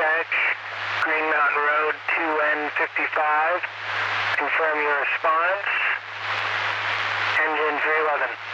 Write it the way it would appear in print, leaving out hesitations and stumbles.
dispatch, Green Mountain Road 2N55. Confirm your response. Engine 311.